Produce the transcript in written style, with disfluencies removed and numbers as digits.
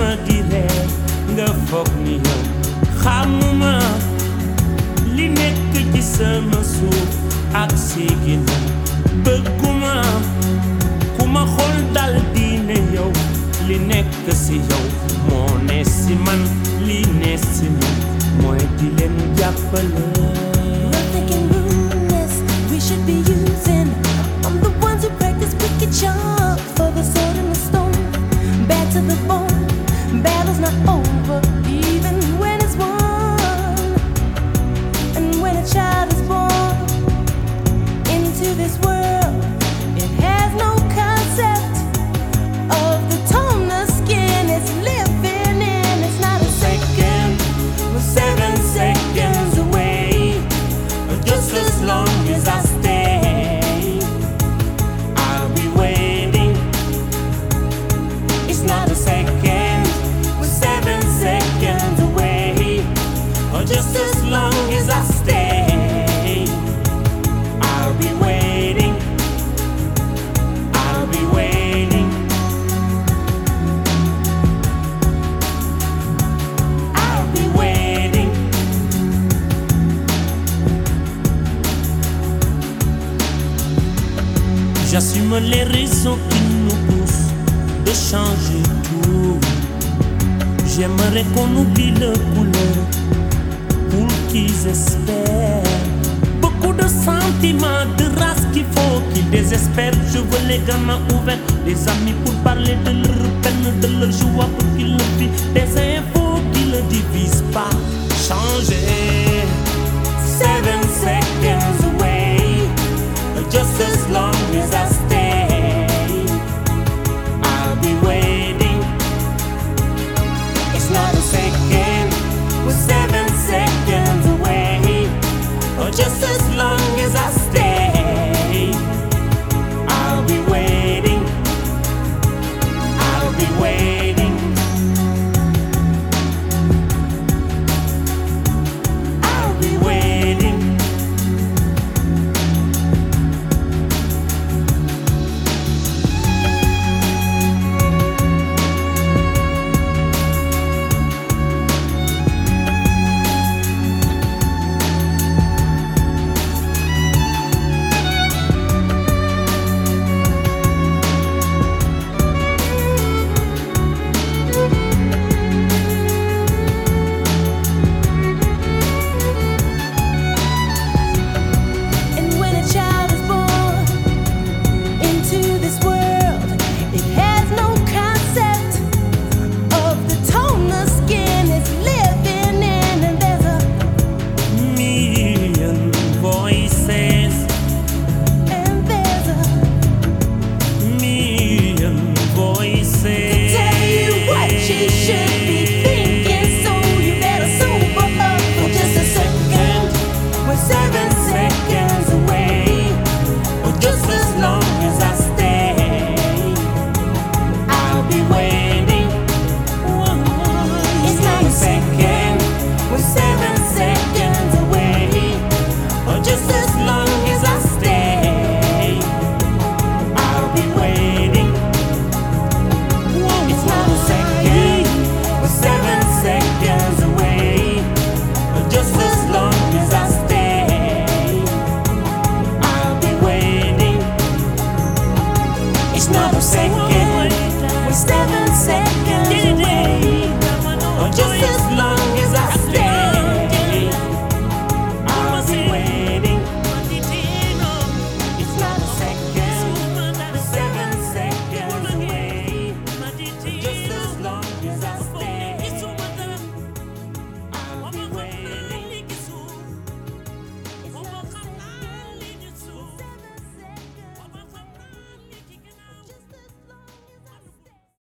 ma di reer nga foog ni yow xamuma li nekk ci sama suuf ak si ginnaaw bëgguma ku ma xool dal di ne yow li nekk si yow moo ne si man li ne si man mooy di leen jàppale. We're thinking rudeness we should be using. I'm the ones who practice wicked charms for the sword and the stone. Bad to the bone, battle's not over even when it's won. And when a child is born into this world, it has no concept of the tone the skin is living in. It's not a second, we're 7 seconds away. Just as long as I stay, I'll be waiting. It's not a second, we're 7 seconds away. Or just as long as I stay, I'll be waiting. I'll be waiting. I'll be waiting. J'assume les raisons qui nous poussent de changer tout. J'aimerais qu'on oublie le couleur pour qu'ils espèrent. Beaucoup de sentiments, de race qu'il faut qu'ils désespèrent. Je veux les gamins ouverts, des amis pour parler de leur peine, de leur joie pour qu'ils le vivent. Des infos qui ne divisent pas. Changer. 7 seconds away. Just as long as I stay, I'll be waiting. It's not a second, We're 7 seconds away. or just as long as I stay, I'll be waiting. I'll be waiting. I'll be waiting. and when a child is born into this world, it has no concept of the tone the skin is living in. And there's a Million voices. and there's a Million voices. tell you what you should be thinking, so you better sober up for just a second. We're 7 seconds away, Or just as long as I stay, I'll be waiting. it's not a second, We're 7 seconds away. Or just as long as I stay, I'll be waiting. It's not a second. We're 7 seconds away. Or just as long as I stay, I'll be waiting. it's not a second, we're 7 seconds away, Or just as long